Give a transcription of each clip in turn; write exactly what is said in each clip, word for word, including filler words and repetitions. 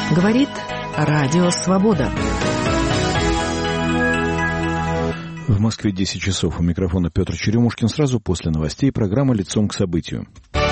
Говорит Радио Свобода. В Москве десять часов. У микрофона Петр Черемушкин. Сразу после новостей программа «Лицом к событию».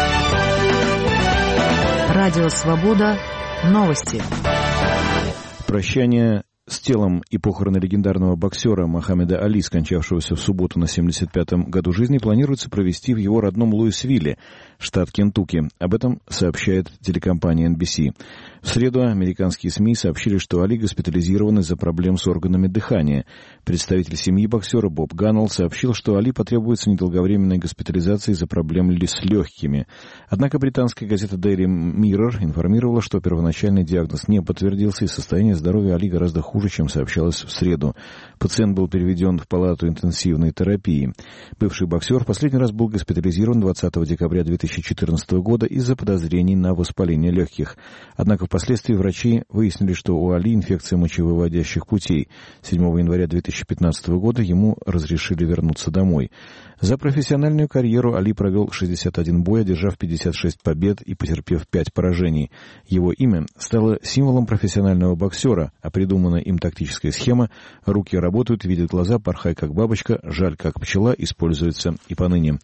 Радио Свобода. Новости. Прощание с телом и похороны легендарного боксера Мохаммеда Али, скончавшегося в субботу на семьдесят пятом году жизни, планируется провести в его родном Луисвилле, штат Кентукки. Об этом сообщает телекомпания эн би си. В среду американские СМИ сообщили, что Али госпитализирован из-за проблем с органами дыхания. Представитель семьи боксера Боб Ганнелл сообщил, что Али потребуется недолговременной госпитализации из-за проблем с легкими. Однако британская газета Daily Mirror информировала, что первоначальный диагноз не подтвердился, и состояние здоровья Али гораздо хуже, чем сообщалось в среду. Пациент был переведен в палату интенсивной терапии. Бывший боксер в последний раз был госпитализирован двадцатого декабря две тысячи четырнадцатого года из-за подозрений на воспаление легких. Однако впоследствии врачи выяснили, что у Али инфекция мочевыводящих путей. седьмого января две тысячи пятнадцатого года ему разрешили вернуться домой. За профессиональную карьеру Али провел шестьдесят один бой, одержав пятьдесят шесть побед и потерпев пять поражений. Его имя стало символом профессионального боксера, а придуманная им тактическая схема «руки работают, видят глаза, порхай как бабочка, жаль как пчела» используется и поныне.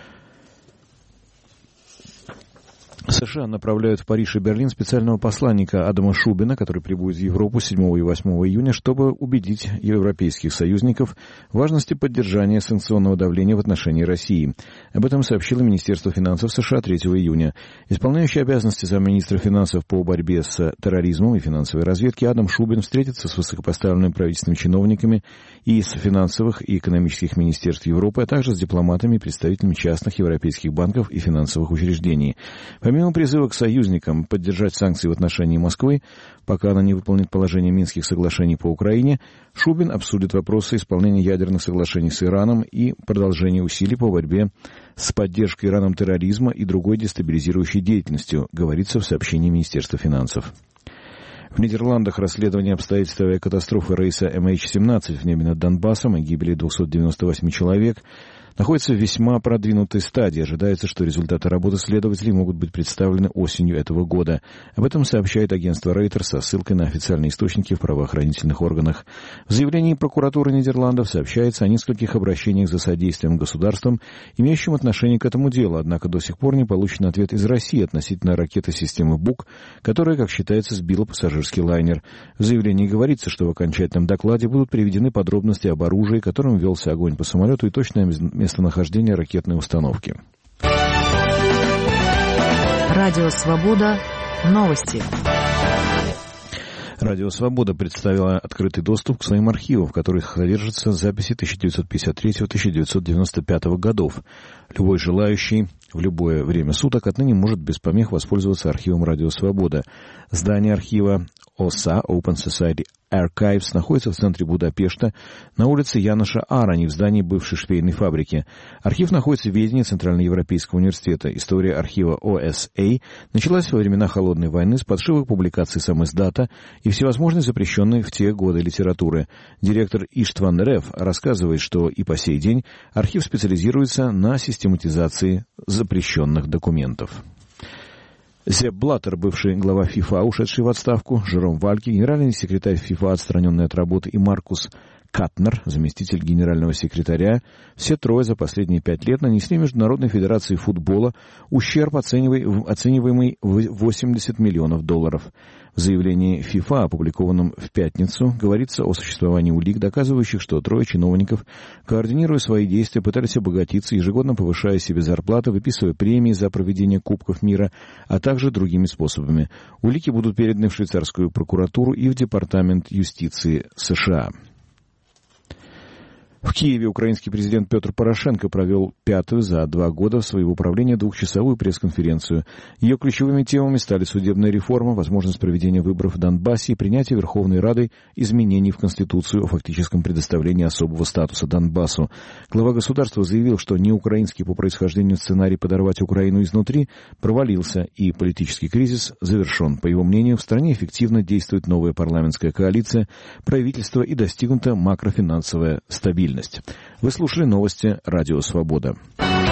США направляют в Париж и Берлин специального посланника Адама Шубина, который прибудет в Европу седьмого и восьмого июня, чтобы убедить европейских союзников в важности поддержания санкционного давления в отношении России. Об этом сообщило Министерство финансов США третьего июня. Исполняющий обязанности замминистра финансов по борьбе с терроризмом и финансовой разведки Адам Шубин встретится с высокопоставленными правительственными чиновниками и из финансовых и экономических министерств Европы, а также с дипломатами и представителями частных европейских банков и финансовых учреждений. Помимо призыва к союзникам поддержать санкции в отношении Москвы, пока она не выполнит положение Минских соглашений по Украине, Шубин обсудит вопросы исполнения ядерных соглашений с Ираном и продолжения усилий по борьбе с поддержкой Ираном терроризма и другой дестабилизирующей деятельностью, говорится в сообщении Министерства финансов. В Нидерландах расследование обстоятельств авиакатастрофы рейса эм эйч семнадцать в небе над Донбассом и гибели двухсот девяноста восьми человек находится в весьма продвинутой стадии. Ожидается, что результаты работы следователей могут быть представлены осенью этого года. Об этом сообщает агентство Reuters со ссылкой на официальные источники в правоохранительных органах. В заявлении прокуратуры Нидерландов сообщается о нескольких обращениях за содействием государствам, имеющим отношение к этому делу, однако до сих пор не получен ответ из России относительно ракеты системы «Бук», которая, как считается, сбила пассажирский лайнер. В заявлении говорится, что в окончательном докладе будут приведены подробности об оружии, которым велся огонь по самолету, и точное местонахождение ракетной установки. Радио Свобода. Новости. Радио «Свобода» представила открытый доступ к своим архивам, в которых содержатся записи тысяча девятьсот пятьдесят третьего — тысяча девятьсот девяносто пятого годов. Любой желающий в любое время суток отныне может без помех воспользоваться архивом «Радио Свобода». Здание архива о эс эй, Open Society Archives, находится в центре Будапешта, на улице Яноша Арани, в здании бывшей швейной фабрики. Архив находится в ведении Центральноевропейского университета. История архива о эс эй началась во времена Холодной войны с подшивок публикаций самиздата и всевозможной запрещенной в те годы литературы. Директор Иштван Реф рассказывает, что и по сей день архив специализируется на систематизации запрещенных документов. Зепп Блаттер, бывший глава ФИФА, ушедший в отставку, Жером Вальке, генеральный секретарь ФИФА, отстраненный от работы, и Маркус Катнер, заместитель генерального секретаря, все трое за последние пять лет нанесли Международной федерации футбола ущерб, оцениваемый в восемьдесят миллионов долларов. В заявлении ФИФА, опубликованном в пятницу, говорится о существовании улик, доказывающих, что трое чиновников, координируя свои действия, пытались обогатиться, ежегодно повышая себе зарплаты, выписывая премии за проведение Кубков мира, а также другими способами. Улики будут переданы в швейцарскую прокуратуру и в Департамент юстиции США. В Киеве украинский президент Петр Порошенко провел пятую за два года своего правления двухчасовую пресс-конференцию. Ее ключевыми темами стали судебная реформа, возможность проведения выборов в Донбассе и принятие Верховной Радой изменений в Конституцию о фактическом предоставлении особого статуса Донбассу. Глава государства заявил, что неукраинский по происхождению сценарий подорвать Украину изнутри провалился, и политический кризис завершен. По его мнению, в стране эффективно действует новая парламентская коалиция, правительство и достигнута макрофинансовая стабильность. Вы слушали новости «Радио Свобода».